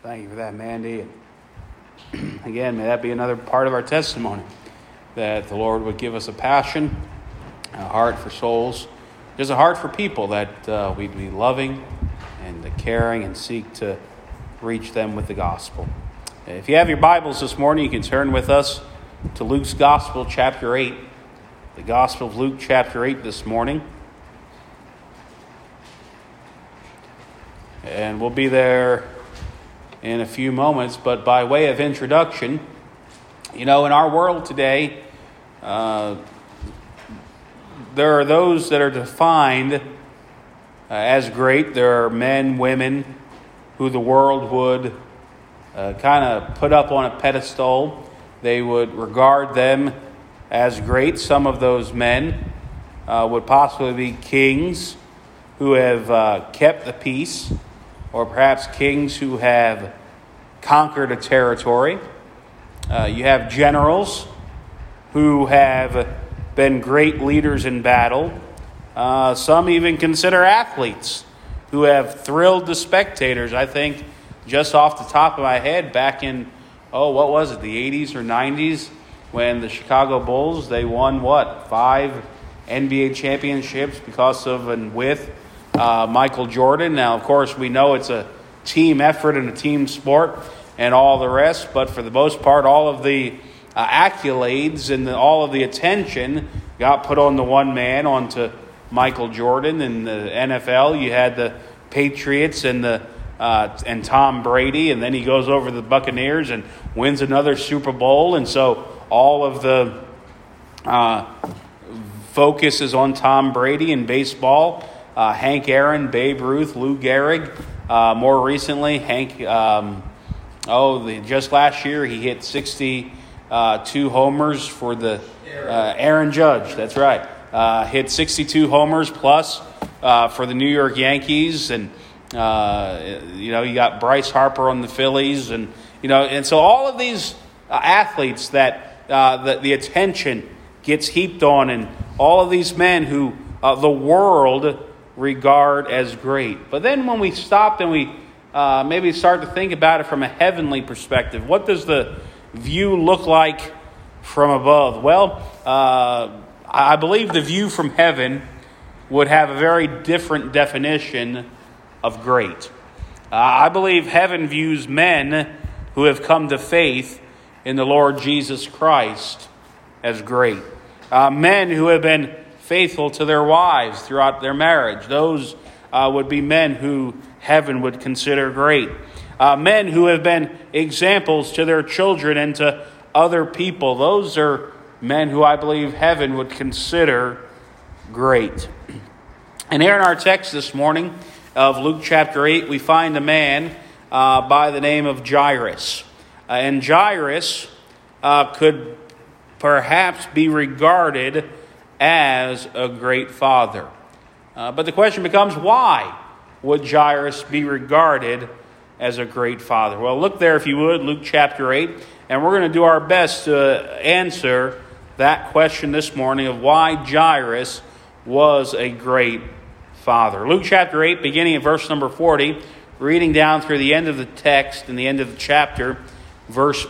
Thank you for that, Mandy. Again, may that be another part of our testimony, that the Lord would give us a passion, a heart for souls, just a heart for people, that we'd be loving and caring and seek to reach them with the gospel. If you have your Bibles this morning, you can turn with us to Luke's Gospel, chapter 8. The Gospel of Luke, chapter 8 this morning. And we'll be there in a few moments, but by way of introduction, in our world today, there are those that are defined as great. There are men, women, who the world would kind of put up on a pedestal. They would regard them as great. Some of those men would possibly be kings who have kept the peace, or perhaps kings who have conquered a territory. You have generals who have been great leaders in battle. Some even consider athletes who have thrilled the spectators. I think just off the top of my head, back in, the 80s or 90s, when the Chicago Bulls, they won, 5 NBA championships because of and with Michael Jordan. Now, of course, we know it's a team effort and a team sport and all the rest, but for the most part, all of the accolades and all of the attention got put on the one man, onto Michael Jordan. In the NFL, you had the Patriots and Tom Brady, and then he goes over the Buccaneers and wins another Super Bowl, and so all of the focus is on Tom Brady. In baseball, Hank Aaron, Babe Ruth, Lou Gehrig. More recently, just last year he hit 62 homers for the Aaron Judge. That's right. Hit 62 homers plus for the New York Yankees, and you got Bryce Harper on the Phillies, and so all of these athletes that the attention gets heaped on, and all of these men who the world regard as great. But then when we stop and we maybe start to think about it from a heavenly perspective, what does the view look like from above? Well, I believe the view from heaven would have a very different definition of great. I believe heaven views men who have come to faith in the Lord Jesus Christ as great. Men who have been faithful to their wives throughout their marriage. Those would be men who heaven would consider great. Men who have been examples to their children and to other people. Those are men who I believe heaven would consider great. And here in our text this morning of Luke chapter 8, we find a man by the name of Jairus. And Jairus could perhaps be regarded as a great father. But the question becomes, why would Jairus be regarded as a great father? Well, look there, if you would, Luke chapter 8, and we're going to do our best to answer that question this morning of why Jairus was a great father. Luke chapter 8, beginning at verse number 40, reading down through the end of the text and the end of the chapter, verse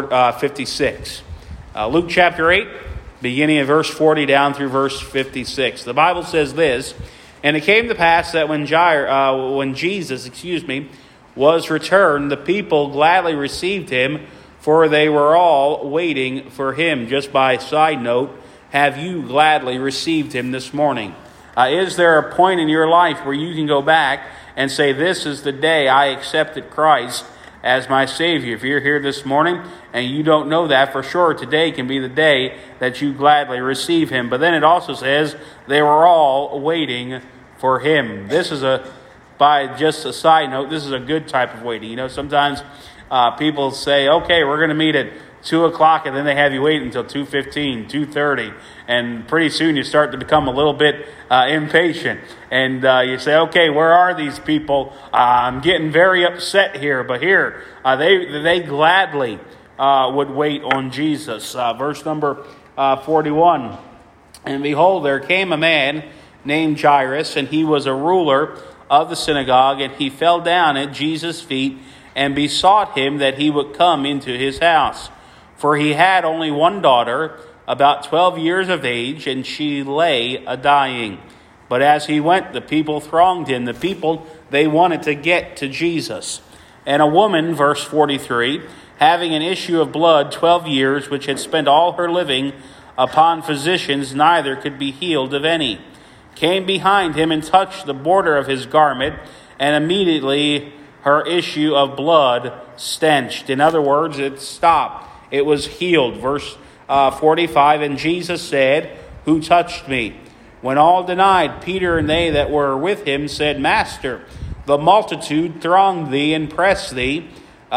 56. Luke chapter 8, beginning at verse 40 down through verse 56. The Bible says this: "And it came to pass that when Jesus was returned, the people gladly received him, for they were all waiting for him." Just by side note, have you gladly received him this morning? Is there a point in your life where you can go back and say, this is the day I accepted Christ as my Savior? If you're here this morning and you don't know that for sure, today can be the day that you gladly receive him. But then it also says they were all waiting for him. This is by just a side note, this is a good type of waiting. Sometimes people say, okay, we're going to meet at 2 o'clock, and then they have you wait until 2:15, 2:30, and pretty soon you start to become a little bit impatient, and you say, okay, where are these people? I'm getting very upset here, but here, they gladly would wait on Jesus. Verse number 41, "And behold, there came a man named Jairus, and he was a ruler of the synagogue, and he fell down at Jesus' feet and besought him that he would come into his house. For he had only one daughter, about 12 years of age, and she lay a-dying. But as he went, the people thronged him. The people, they wanted to get to Jesus. And a woman, verse 43, having an issue of blood 12 years, which had spent all her living upon physicians, neither could be healed of any, came behind him and touched the border of his garment, and immediately her issue of blood stenched. In other words, it stopped. It was healed. Verse 45, and Jesus said, Who touched me? When all denied, Peter and they that were with him said, Master, the multitude thronged thee and pressed thee,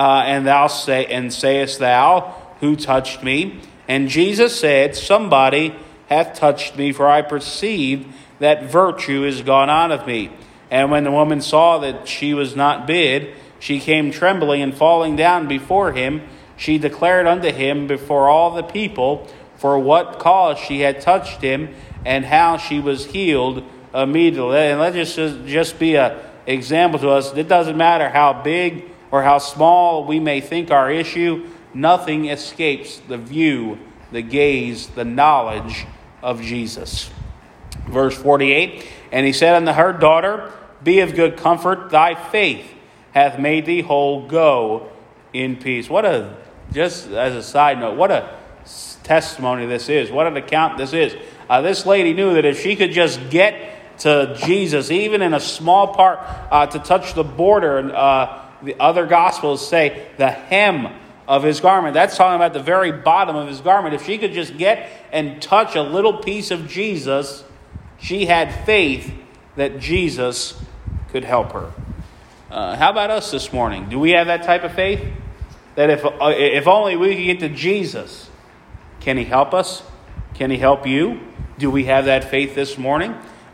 and sayest thou, Who touched me? And Jesus said, Somebody hath touched me, for I perceive that virtue is gone out of me. And when the woman saw that she was not bid, she came trembling, and falling down before him, she declared unto him before all the people for what cause she had touched him, and how she was healed immediately. And let this just be an example to us. It doesn't matter how big or how small we may think our issue, nothing escapes the view, the gaze, the knowledge of Jesus. Verse 48, and he said unto her, Daughter, be of good comfort, thy faith hath made thee whole, go in peace. Just as a side note, what a testimony this is. What an account this is. This lady knew that if she could just get to Jesus, even in a small part, to touch the border, the other Gospels say the hem of his garment. That's talking about the very bottom of his garment. If she could just get and touch a little piece of Jesus, she had faith that Jesus could help her. How about us this morning? Do we have that type of faith? That if only we could get to Jesus, can he help us? Can he help you? Do we have that faith this morning?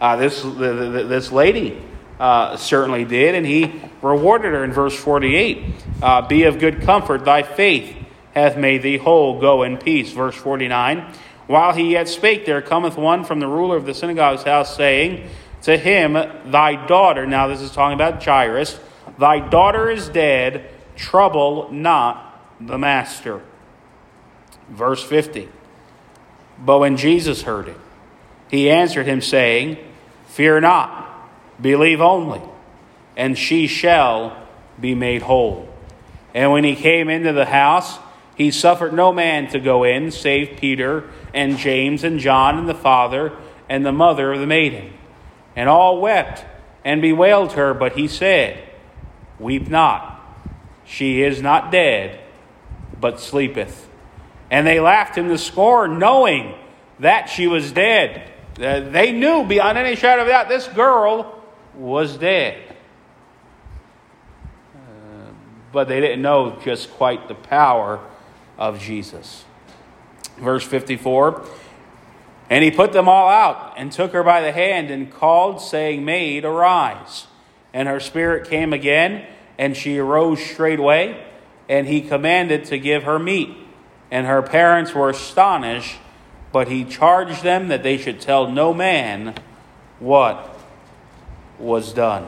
This lady certainly did, and he rewarded her in verse 48. Be of good comfort, thy faith hath made thee whole, go in peace. Verse 49. While he yet spake, there cometh one from the ruler of the synagogue's house, saying to him, Thy daughter, now this is talking about Jairus, thy daughter is dead, trouble not the master. Verse 50. But when Jesus heard it, he answered him, saying, Fear not, believe only, and she shall be made whole. And when he came into the house, he suffered no man to go in, save Peter and James and John and the father and the mother of the maiden. And all wept and bewailed her, but he said, Weep not, she is not dead, but sleepeth. And they laughed him to scorn, knowing that she was dead. They knew beyond any shadow of doubt this girl was dead. But they didn't know just quite the power of Jesus. Verse 54, and he put them all out, and took her by the hand, and called, saying, Maid, arise. And her spirit came again, and she arose straightway, and he commanded to give her meat. And her parents were astonished, but he charged them that they should tell no man what was done.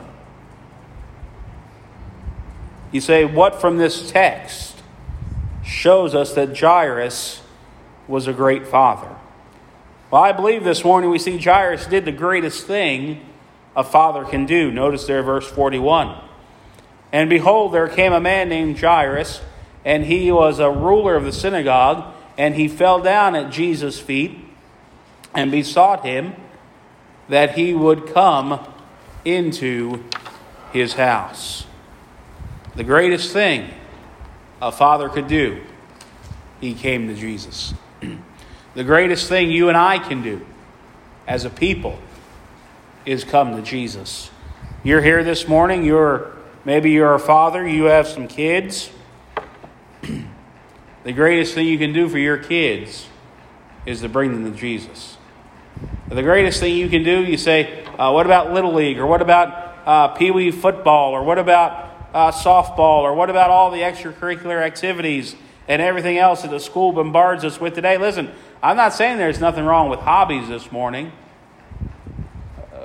You say, what from this text shows us that Jairus was a great father? Well, I believe this morning we see Jairus did the greatest thing a father can do. Notice there, verse 41. And behold, there came a man named Jairus, and he was a ruler of the synagogue, and he fell down at Jesus' feet and besought him that he would come into his house. The greatest thing a father could do, he came to Jesus. The greatest thing you and I can do as a people is come to Jesus. You're here this morning, maybe you're a father, you have some kids. The greatest thing you can do for your kids is to bring them to Jesus. The greatest thing you can do, you say, what about Little League? Or what about Pee Wee football? Or what about softball? Or what about all the extracurricular activities and everything else that the school bombards us with today? Listen, I'm not saying there's nothing wrong with hobbies this morning.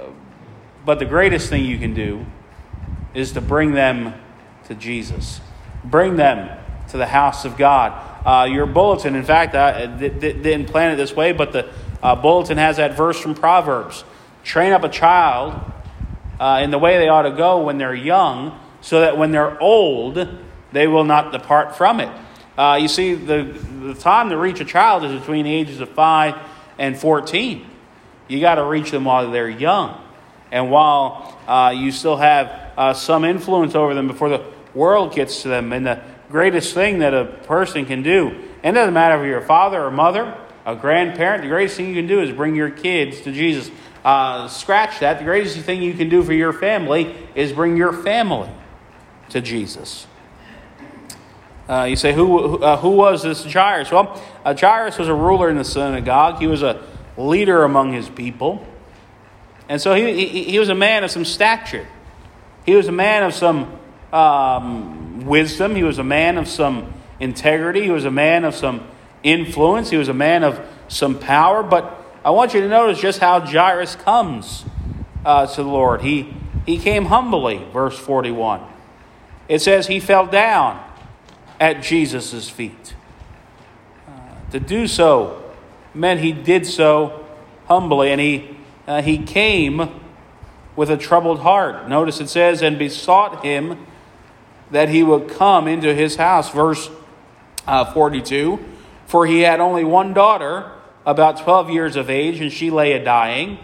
But the greatest thing you can do is to bring them to Jesus. bring them to the house of God. Your bulletin, in fact, didn't plan it this way, but the bulletin has that verse from Proverbs. Train up a child in the way they ought to go when they're young, so that when they're old, they will not depart from it. You see, the time to reach a child is between the ages of 5 and 14. You got to reach them while they're young. And while you still have some influence over them before the world gets to them. And the greatest thing that a person can do, and it doesn't matter if you're a father or mother, a grandparent, the greatest thing you can do is bring your kids to Jesus. Scratch that. The greatest thing you can do for your family is bring your family to Jesus. You say, who was this Jairus? Well, Jairus was a ruler in the synagogue. He was a leader among his people. And so he was a man of some stature. He was a man of some wisdom. He was a man of some integrity. He was a man of some influence. He was a man of some power. But I want you to notice just how Jairus comes to the Lord. He came humbly, verse 41. It says he fell down at Jesus' feet. To do so meant he did so humbly, and he came with a troubled heart. Notice it says, and besought him that he would come into his house. Verse 42, for he had only one daughter, about 12 years of age, and she lay a-dying.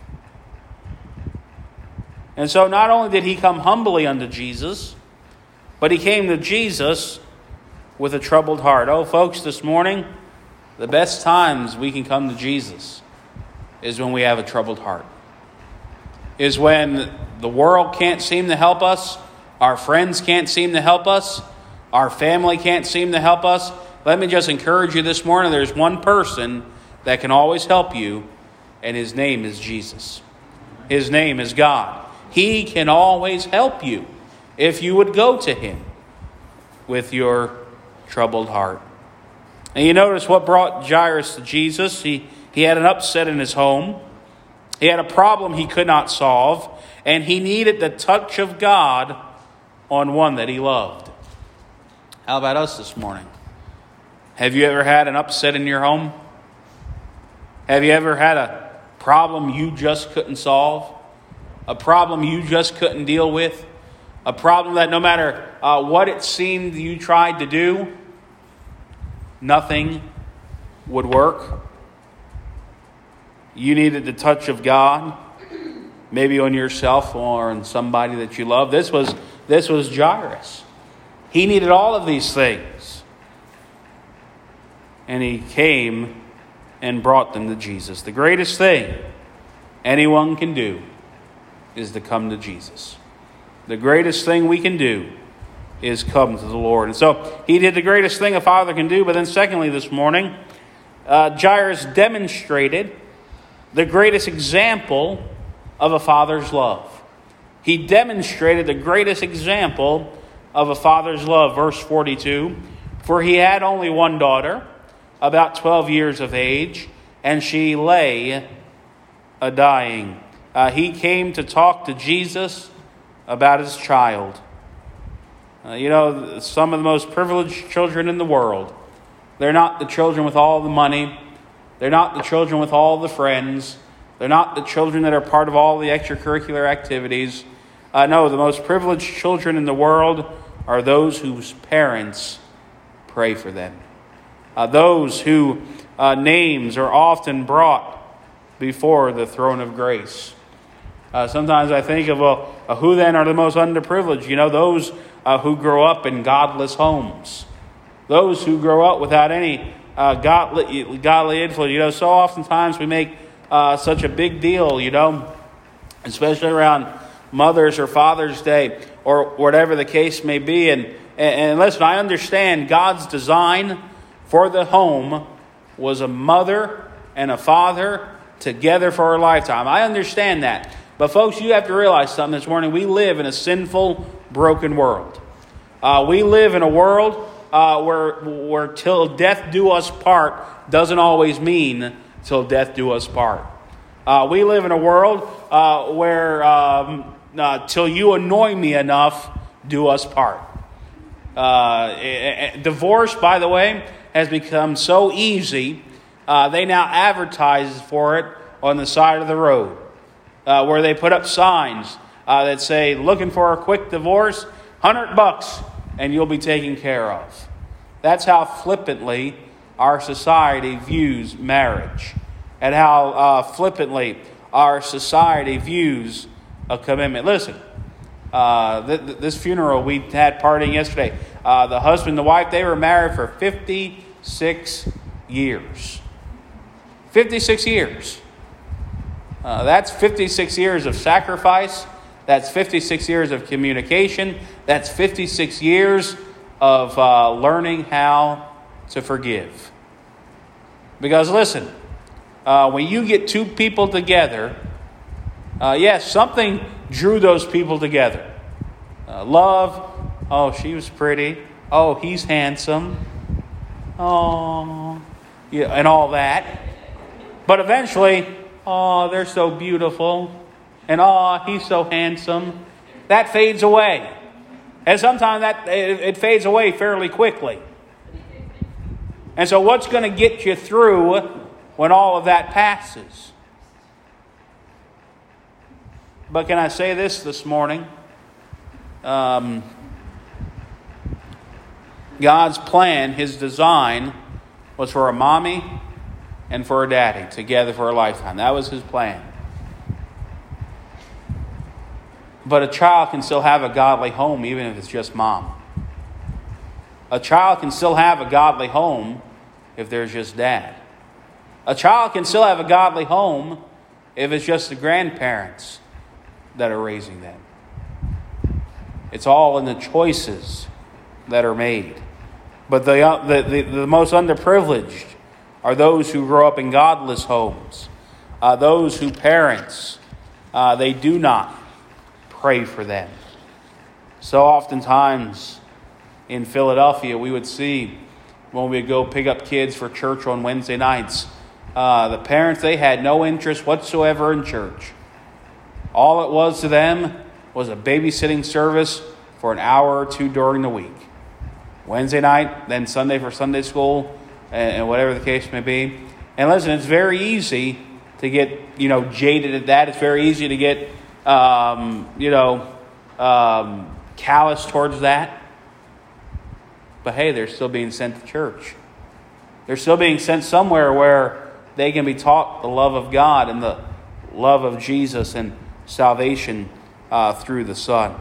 And so not only did he come humbly unto Jesus, but he came to Jesus with a troubled heart. Oh, folks, this morning, the best times we can come to Jesus is when we have a troubled heart. Is when the world can't seem to help us, our friends can't seem to help us, our family can't seem to help us. Let me just encourage you this morning, there's one person that can always help you, and his name is Jesus. His name is God. He can always help you if you would go to him with your troubled heart. And you notice what brought Jairus to Jesus. He had an upset in his home. He had a problem he could not solve. And he needed the touch of God on one that he loved. How about us this morning? Have you ever had an upset in your home? Have you ever had a problem you just couldn't solve? A problem you just couldn't deal with? A problem that no matter what it seemed you tried to do, nothing would work. You needed the touch of God, maybe on yourself or on somebody that you love. This was Jairus. He needed all of these things. And he came and brought them to Jesus. The greatest thing anyone can do is to come to Jesus. The greatest thing we can do is come to the Lord. And so he did the greatest thing a father can do. But then secondly this morning, Jairus demonstrated the greatest example of a father's love. He demonstrated the greatest example of a father's love. Verse 42, for he had only one daughter, about 12 years of age, and she lay a-dying. He came to talk to Jesus about his child. Some of the most privileged children in the world, they're not the children with all the money. They're not the children with all the friends. They're not the children that are part of all the extracurricular activities. No, the most privileged children in the world are those whose parents pray for them. Those whose names are often brought before the throne of grace. Sometimes I think of who then are the most underprivileged. Those who grow up in godless homes. Those who grow up without any godly influence. So oftentimes we make such a big deal, especially around Mother's or Father's Day or whatever the case may be. And listen, I understand God's design for the home was a mother and a father together for a lifetime. I understand that. But folks, you have to realize something this morning. We live in a sinful, broken world. We live in a world where till death do us part doesn't always mean till death do us part. We live in a world where till you annoy me enough, do us part. Divorce, by the way, has become so easy. They now advertise for it on the side of the road, where they put up signs that say, "Looking for a quick divorce? $100 and you'll be taken care of." That's how flippantly our society views marriage, and how flippantly our society views a commitment. Listen, this funeral we had partying yesterday, the husband and the wife, they were married for 56 years. 56 years. That's 56 years of sacrifice. That's 56 years of communication. That's 56 years of learning how to forgive. Because listen, when you get two people together, yes, something drew those people together. Love, oh, she was pretty. Oh, he's handsome. Oh, yeah, and all that. But eventually, oh, they're so beautiful. And oh, he's so handsome. That fades away. And sometimes it fades away fairly quickly. And so what's going to get you through when all of that passes? But can I say this morning? God's plan, His design, was for a mommy and for a daddy together for a lifetime. That was His plan. But a child can still have a godly home even if it's just mom. A child can still have a godly home if there's just dad. A child can still have a godly home if it's just the grandparents that are raising them. It's all in the choices that are made. But the most underprivileged are those who grow up in godless homes. Those who parents, they do not pray for them. So oftentimes in Philadelphia, we would see when we go pick up kids for church on Wednesday nights, the parents, they had no interest whatsoever in church. All it was to them was a babysitting service for an hour or two during the week. Wednesday night, then Sunday for Sunday school, and whatever the case may be. And listen, it's very easy to get, jaded at that. It's very easy to get, callous towards that. But hey, they're still being sent to church. They're still being sent somewhere where they can be taught the love of God and the love of Jesus and salvation through the Son.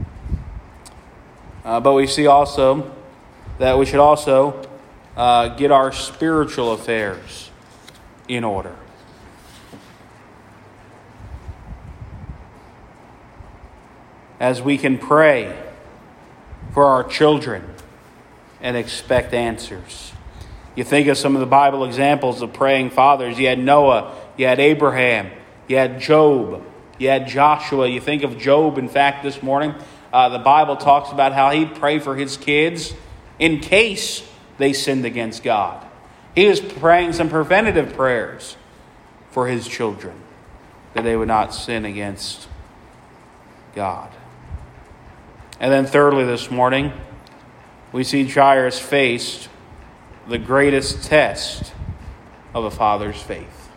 But we see also that we should also get our spiritual affairs in order. As we can pray for our children and expect answers. You think of some of the Bible examples of praying fathers. You had Noah, you had Abraham, you had Job, you had Joshua. You think of Job, in fact, this morning. The Bible talks about how he'd pray for his kids in case they sinned against God. He was praying some preventative prayers for his children, that they would not sin against God. And then thirdly this morning, we see Jairus faced the greatest test of a father's faith.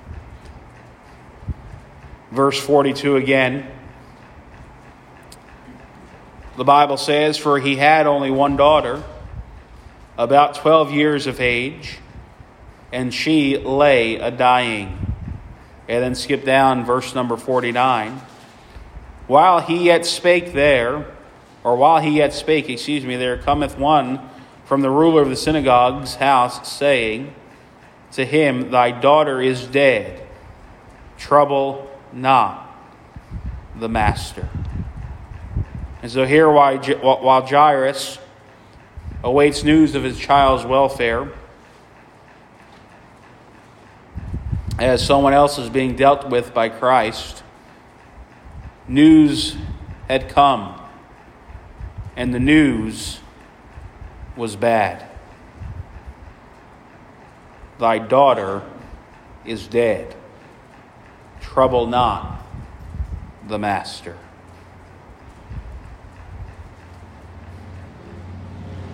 Verse 42 again. The Bible says, "For he had only one daughter, about 12 years of age, and she lay a-dying." And then skip down verse number 49. While he yet spake, there cometh one from the ruler of the synagogue's house, saying to him, "Thy daughter is dead. Trouble not the master." And so here, while Jairus awaits news of his child's welfare, as someone else is being dealt with by Christ, news had come, and the news was bad. Thy daughter is dead. Trouble not the master.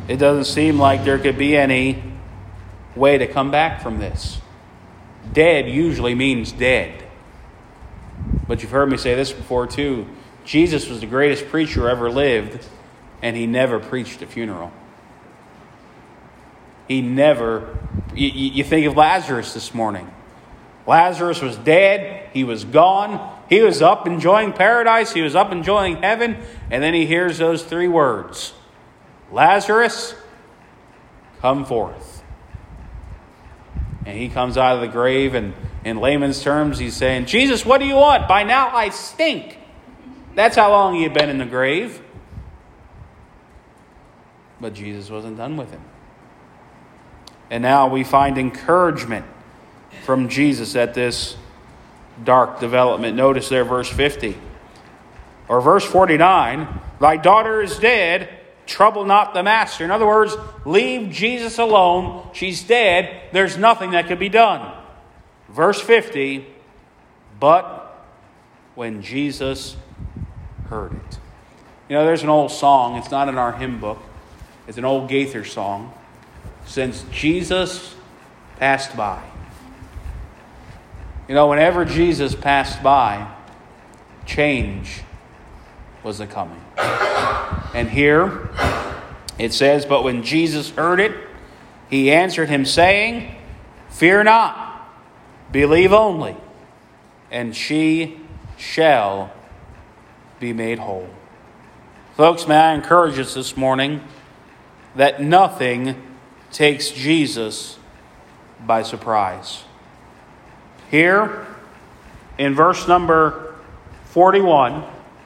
It doesn't seem like there could be any way to come back from this. Dead usually means dead. But you've heard me say this before too. Jesus was the greatest preacher ever lived, and he never preached a funeral. He never... You think of Lazarus this morning. Lazarus was dead. He was gone. He was up enjoying paradise. He was up enjoying heaven. And then he hears those three words. Lazarus, come forth. And he comes out of the grave, and in layman's terms, he's saying, Jesus, what do you want? By now I stink. That's how long he had been in the grave. But Jesus wasn't done with him. And now we find encouragement from Jesus at this dark development. Notice there, verse 50. Or verse 49, thy daughter is dead, trouble not the master. In other words, leave Jesus alone. She's dead. There's nothing that could be done. Verse 50, but when Jesus heard it. You know, there's an old song. It's not in our hymn book. It's an old Gaither song. Since Jesus passed by. You know, whenever Jesus passed by, change was a-coming. And here it says, but when Jesus heard it, he answered him saying, fear not, believe only, and she shall be made whole. Folks, may I encourage us this morning that nothing takes Jesus by surprise. Here, in verse number 41,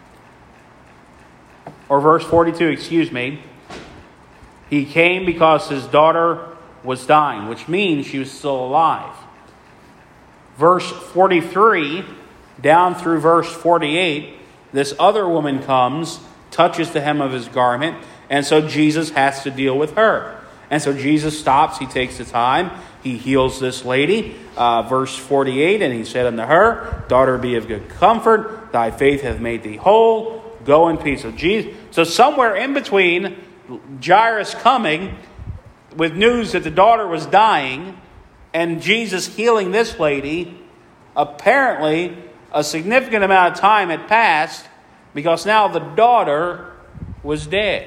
or verse 42, excuse me, he came because his daughter was dying, which means she was still alive. Verse 43, down through verse 48, this other woman comes, touches the hem of his garment, and so Jesus has to deal with her. And so Jesus stops, he takes the time, he heals this lady. Verse 48, and he said unto her, daughter, be of good comfort, thy faith hath made thee whole, go in peace. So somewhere in between Jairus coming with news that the daughter was dying and Jesus healing this lady, apparently a significant amount of time had passed because now the daughter was dead.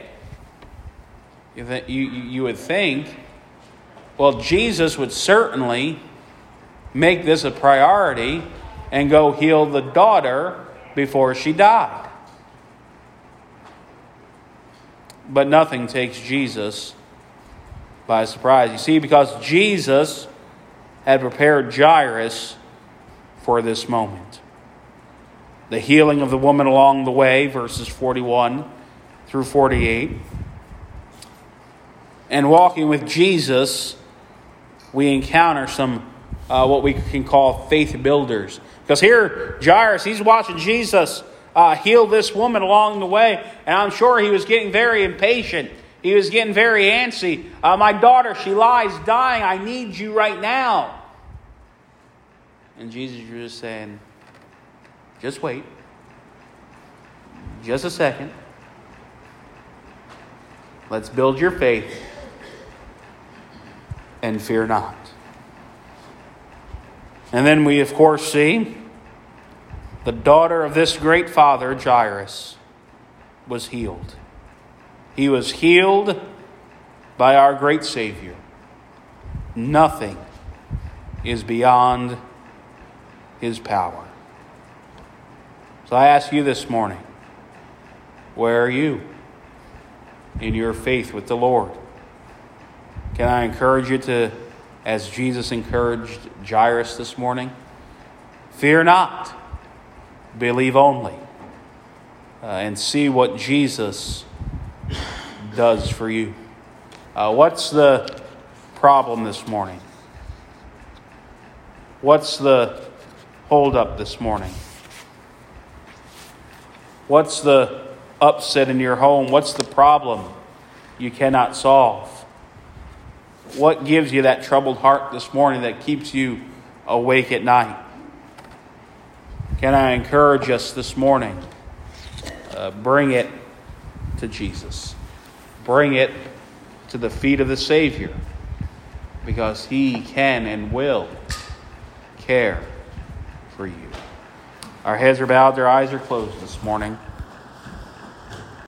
You would think, well, Jesus would certainly make this a priority and go heal the daughter before she died. But nothing takes Jesus by surprise. You see, because Jesus had prepared Jairus for this moment. The healing of the woman along the way, verses 41 through 48. And walking with Jesus, we encounter some what we can call faith builders. Because here, Jairus, he's watching Jesus heal this woman along the way. And I'm sure he was getting very impatient. He was getting very antsy. My daughter, she lies dying. I need you right now. And Jesus was just saying, just wait. Just a second. Let's build your faith. And fear not. And then we, of course, see the daughter of this great father, Jairus, was healed. He was healed by our great Savior. Nothing is beyond his power. So I ask you this morning, where are you in your faith with the Lord? Can I encourage you to, as Jesus encouraged Jairus this morning, fear not, believe only, and see what Jesus does for you. What's the problem this morning? What's the holdup this morning? What's the upset in your home? What's the problem you cannot solve? What gives you that troubled heart this morning that keeps you awake at night? Can I encourage us this morning? Bring it to Jesus. Bring it to the feet of the Savior, because He can and will care for you. Our heads are bowed, their eyes are closed this morning.